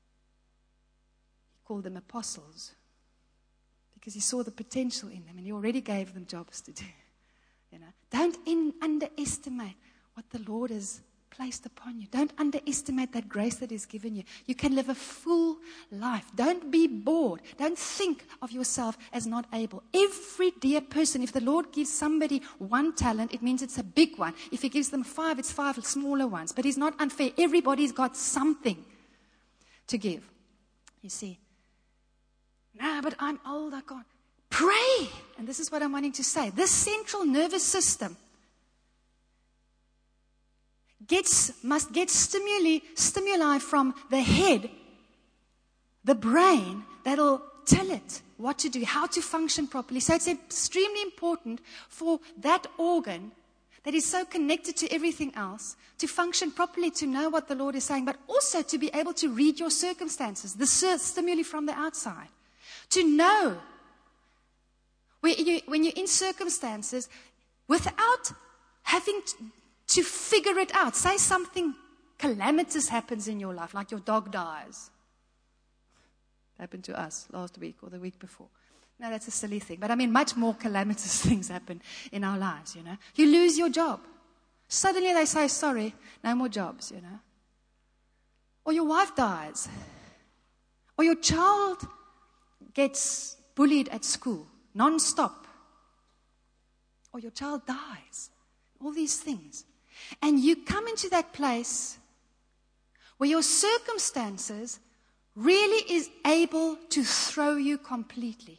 He called them apostles because He saw the potential in them and He already gave them jobs to do. Don't underestimate what the Lord has placed upon you. Don't underestimate that grace that He's given you. You can live a full life. Don't be bored. Don't think of yourself as not able. Every dear person, if the Lord gives somebody one talent, it means it's a big one. If He gives them 5, it's 5 smaller ones. But He's not unfair. Everybody's got something to give. You see. No, but I'm old. I can't. Pray. And this is what I'm wanting to say. This central nervous system must get stimuli from the head, the brain, that'll tell it what to do, how to function properly. So it's extremely important for that organ that is so connected to everything else to function properly, to know what the Lord is saying, but also to be able to read your circumstances, the stimuli from the outside, to know when you're in circumstances without having to figure it out. Say something calamitous happens in your life, like your dog dies. It happened to us last week or the week before. No, that's a silly thing. But I mean, much more calamitous things happen in our lives, You lose your job. Suddenly they say, sorry, no more jobs, Or your wife dies. Or your child gets bullied at school, non-stop. Or your child dies. All these things. And you come into that place where your circumstances really is able to throw you completely.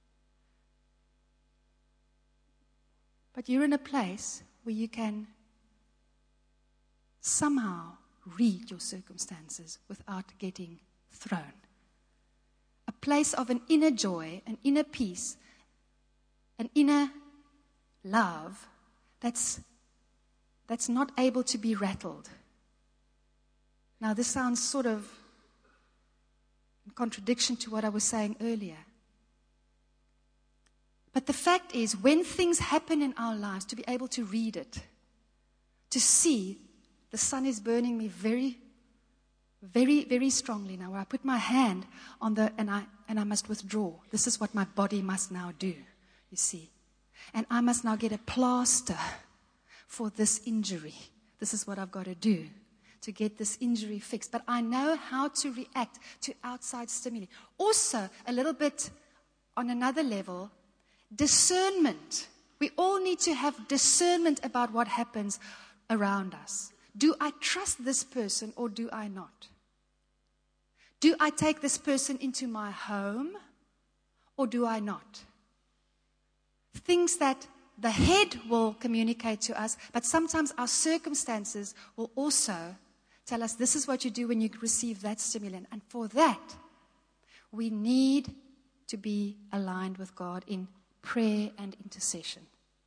But you're in a place where you can somehow read your circumstances without getting thrown. A place of an inner joy, an inner peace, an inner love that's not able to be rattled. Now, this sounds sort of in contradiction to what I was saying earlier. But the fact is, when things happen in our lives, to be able to read it, to see the sun is burning me very, very, very strongly now, where I put my hand on and I must withdraw. This is what my body must now do, you see. And I must now get a plaster for this injury. This is what I've got to do to get this injury fixed. But I know how to react to outside stimuli. Also, a little bit on another level, discernment. We all need to have discernment about what happens around us. Do I trust this person or do I not? Do I take this person into my home or do I not? Things that the head will communicate to us, but sometimes our circumstances will also tell us this is what you do when you receive that stimulant. And for that, we need to be aligned with God in prayer and intercession.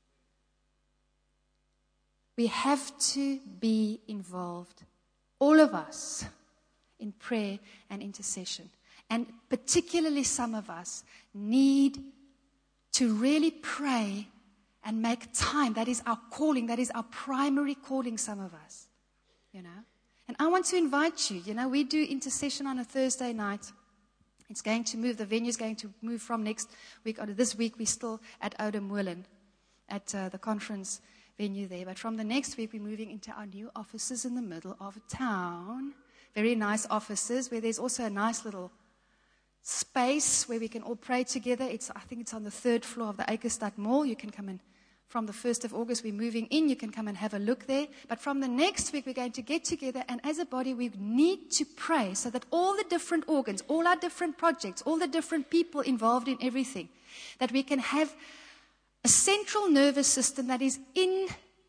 We have to be involved, all of us, in prayer and intercession. And particularly some of us need to really pray and make time. That is our calling. That is our primary calling, some of us, And I want to invite you. We do intercession on a Thursday night. It's going to move. The venue's going to move from next week. This week, we're still at Oudtshoorn at the conference venue there. But from the next week, we're moving into our new offices in the middle of town. Very nice offices where there's also a nice little space where we can all pray together. I think it's on the 3rd floor of the Eikersstad Mall. You can come in. From the 1st of August, we're moving in. You can come and have a look there. But from the next week, we're going to get together. And as a body, we need to pray so that all the different organs, all our different projects, all the different people involved in everything, that we can have a central nervous system that is in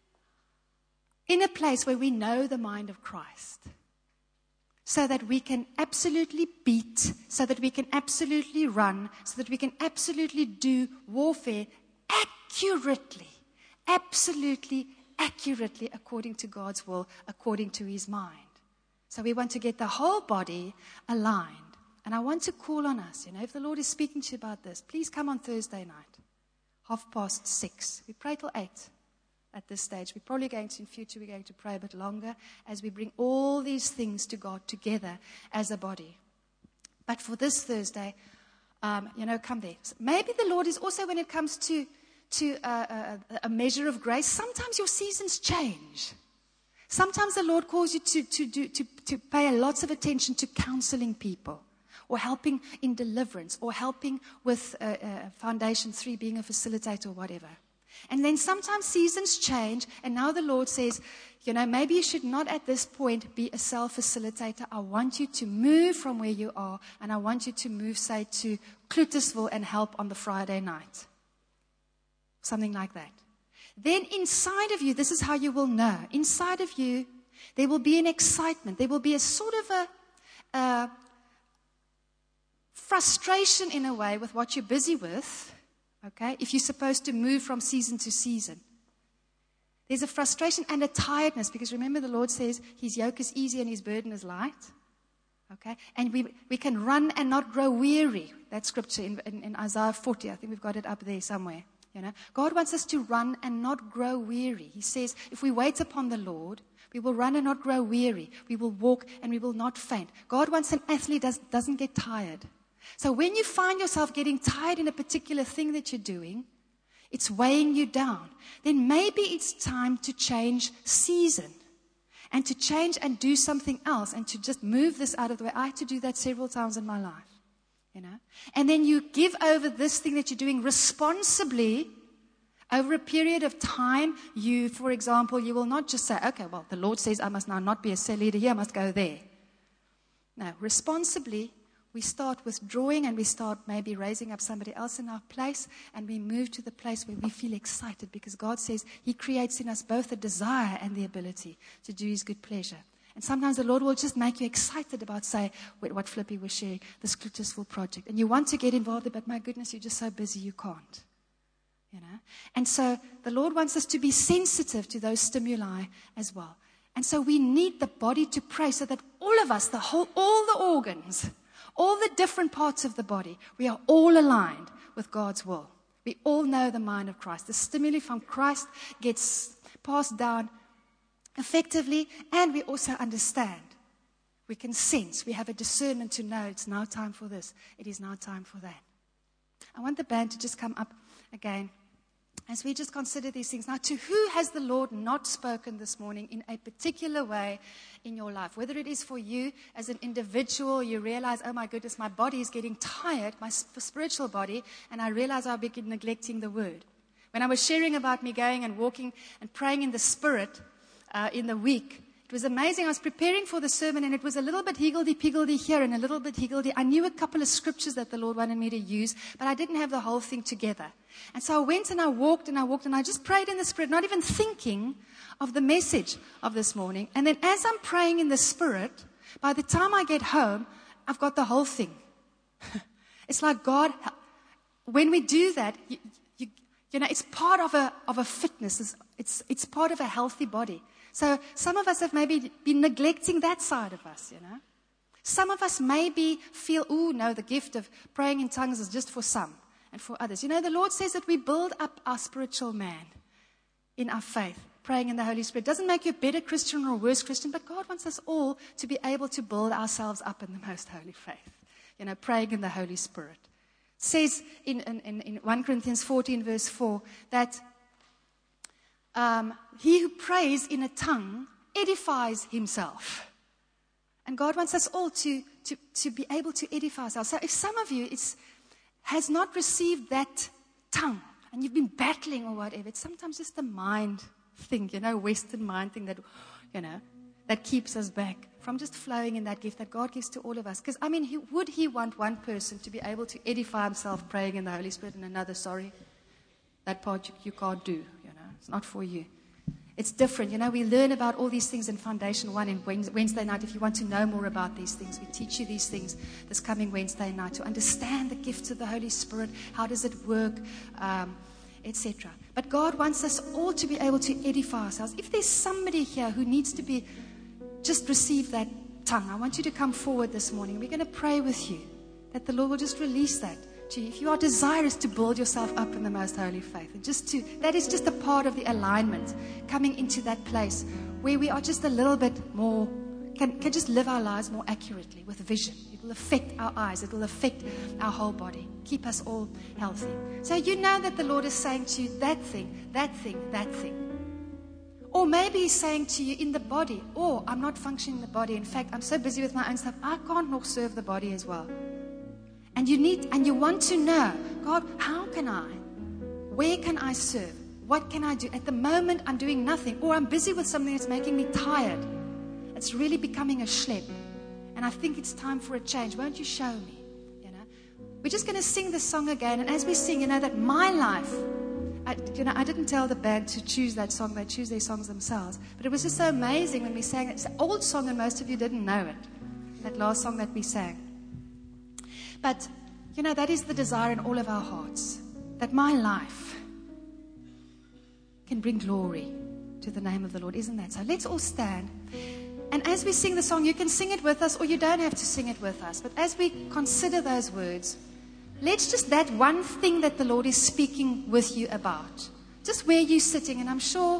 a place where we know the mind of Christ. So that we can absolutely beat, so that we can absolutely run, so that we can absolutely do warfare accurately, absolutely accurately according to God's will, according to His mind. So we want to get the whole body aligned. And I want to call on us, if the Lord is speaking to you about this, please come on Thursday night, 6:30. We pray till 8 at this stage. We're probably going to, in future, we're going to pray a bit longer as we bring all these things to God together as a body. But for this Thursday, come there. So maybe the Lord is also, when it comes to a measure of grace, sometimes your seasons change. Sometimes the Lord calls you to pay lots of attention to counseling people, or helping in deliverance, or helping with Foundation 3, being a facilitator or whatever. And then sometimes seasons change, and now the Lord says, maybe you should not at this point be a self-facilitator. I want you to move from where you are, and I want you to move, say, to Cluttersville and help on the Friday night. Something like that. Then inside of you, this is how you will know. Inside of you, there will be an excitement. There will be a sort of a frustration in a way with what you're busy with, okay, if you're supposed to move from season to season. There's a frustration and a tiredness, because remember the Lord says His yoke is easy and His burden is light. Okay, and we can run and not grow weary. That scripture in Isaiah 40, I think we've got it up there somewhere. God wants us to run and not grow weary. He says, if we wait upon the Lord, we will run and not grow weary. We will walk and we will not faint. God wants an athlete doesn't get tired. So when you find yourself getting tired in a particular thing that you're doing, it's weighing you down, then maybe it's time to change season and to change and do something else and to just move this out of the way. I had to do that several times in my life. And then you give over this thing that you're doing responsibly over a period of time. For example, you will not just say, okay, well, the Lord says I must now not be a cell leader here, I must go there. No, responsibly, we start withdrawing and we start maybe raising up somebody else in our place, and we move to the place where we feel excited because God says He creates in us both the desire and the ability to do His good pleasure. And sometimes the Lord will just make you excited about, say, what Flippy was sharing, this Cluttersville project. And you want to get involved, but my goodness, you're just so busy you can't. And so the Lord wants us to be sensitive to those stimuli as well. And so we need the body to pray so that all of us, all the organs, all the different parts of the body, we are all aligned with God's will. We all know the mind of Christ. The stimuli from Christ gets passed down effectively, and we also understand. We can sense. We have a discernment to know it's now time for this. It is now time for that. I want the band to just come up again as we just consider these things. Now, to who has the Lord not spoken this morning in a particular way in your life? Whether it is for you as an individual, you realize, oh my goodness, my body is getting tired, my spiritual body, and I realize I've been neglecting the word. When I was sharing about me going and walking and praying in the Spirit in the week, it was amazing. I was preparing for the sermon, and it was a little bit higgledy-piggledy here and a little bit higgledy. I knew a couple of scriptures that the Lord wanted me to use, but I didn't have the whole thing together. And so I went and I walked and I walked, and I just prayed in the Spirit, not even thinking of the message of this morning. And then as I'm praying in the Spirit, by the time I get home, I've got the whole thing. It's like God, when we do that, it's part of a fitness. It's part of a healthy body. So some of us have maybe been neglecting that side of us, Some of us maybe feel, the gift of praying in tongues is just for some. and for others. You know, the Lord says that we build up our spiritual man in our faith, praying in the Holy Spirit. It doesn't make you a better Christian or a worse Christian, but God wants us all to be able to build ourselves up in the most holy faith. You know, praying in the Holy Spirit. It says in 1 Corinthians 14 verse 4 that he who prays in a tongue edifies himself. And God wants us all to be able to edify ourselves. So if some of you has not received that tongue, and you've been battling or whatever, it's sometimes just a mind thing, you know, Western mind thing that, you know, that keeps us back from just flowing in that gift that God gives to all of us. Because, I mean, would he want one person to be able to edify himself praying in the Holy Spirit and another, sorry, that part you can't do, you know, it's not for you. It's different. You know, we learn about all these things in Foundation 1 in Wednesday night. If you want to know more about these things, we teach you these things this coming Wednesday night to understand the gifts of the Holy Spirit. How does it work, etc. But God wants us all to be able to edify ourselves. If there's somebody here who needs to be just receive that tongue, I want you to come forward this morning. We're going to pray with you that the Lord will just release that to you. If you are desirous to build yourself up in the most holy faith, and that is just a part of the alignment, coming into that place where we are just a little bit more, can just live our lives more accurately with vision. It will affect our eyes. It will affect our whole body. Keep us all healthy. So you know that the Lord is saying to you that thing, that thing, that thing. Or maybe he's saying to you in the body, oh, I'm not functioning in the body. In fact, I'm so busy with my own stuff, I can't nor serve the body as well. And you want to know, God, how can I? Where can I serve? What can I do? At the moment, I'm doing nothing. Or I'm busy with something that's making me tired. It's really becoming a schlep. And I think it's time for a change. Won't you show me? You know, we're just going to sing this song again. And as we sing, you know that my life, I didn't tell the band to choose that song. They choose their songs themselves. But it was just so amazing when we sang it. It's an old song and most of you didn't know it. That last song that we sang. But, you know, that is the desire in all of our hearts. That my life can bring glory to the name of the Lord. Isn't that so? Let's all stand. And as we sing the song, you can sing it with us or you don't have to sing it with us. But as we consider those words, let's just that one thing that the Lord is speaking with you about. Just where you're sitting. And I'm sure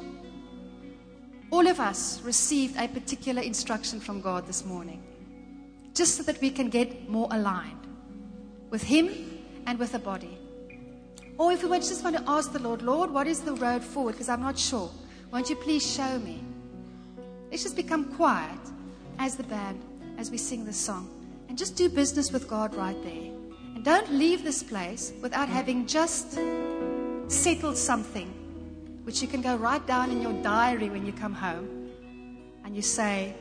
all of us received a particular instruction from God this morning. Just so that we can get more aligned with Him and with the body. Or if we just want to ask the Lord, Lord, what is the road forward? Because I'm not sure. Won't you please show me? Let's just become quiet as the band, as we sing this song. And just do business with God right there. And don't leave this place without having just settled something, which you can go right down in your diary when you come home. And you say,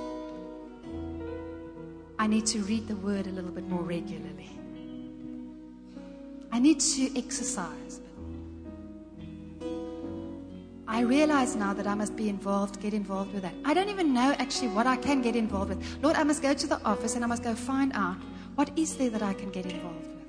I need to read the Word a little bit more regularly. I need to exercise. I realize now that I must be involved, get involved with that. I don't even know actually what I can get involved with. Lord, I must go to the office and I must go find out what is there that I can get involved with.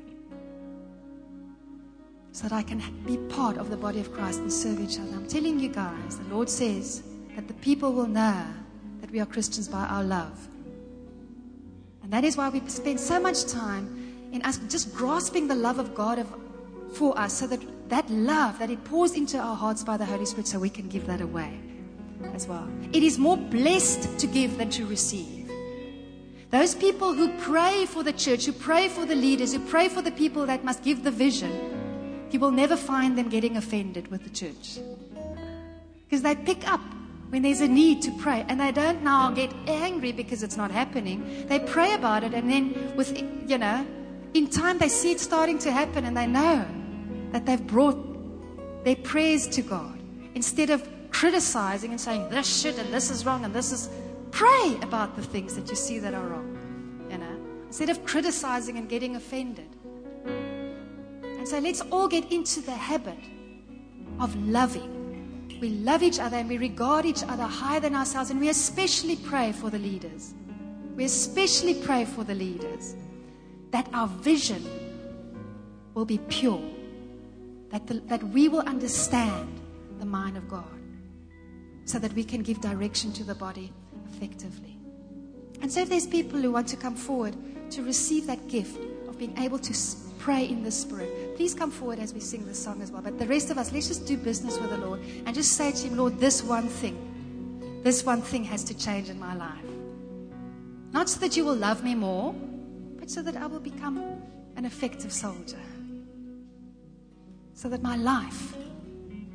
So that I can be part of the body of Christ and serve each other. I'm telling you guys, the Lord says that the people will know that we are Christians by our love. And that is why we spend so much time in us just grasping the love of God for us, so that that love that it pours into our hearts by the Holy Spirit, so we can give that away as well. It is more blessed to give than to receive. Those people who pray for the church, who pray for the leaders, who pray for the people that must give the vision, you will never find them getting offended with the church. Because they pick up when there's a need to pray. And they don't now get angry because it's not happening. They pray about it, and then in time they see it starting to happen, and they know that they've brought their prayers to God. Instead of criticizing and saying, this shit and this is wrong and this is... Pray about the things that you see that are wrong. Instead of criticizing and getting offended. And so let's all get into the habit of loving. We love each other and we regard each other higher than ourselves, and we especially pray for the leaders. We especially pray for the leaders that our vision will be pure, that we will understand the mind of God, so that we can give direction to the body effectively. And so if there's people who want to come forward to receive that gift of being able to pray in the Spirit. Please come forward as we sing this song as well. But the rest of us, let's just do business with the Lord and just say to Him, Lord, this one thing has to change in my life. Not so that you will love me more, but so that I will become an effective soldier. So that my life,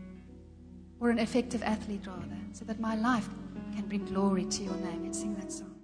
or an effective athlete rather, so that my life can bring glory to your name. And sing that song.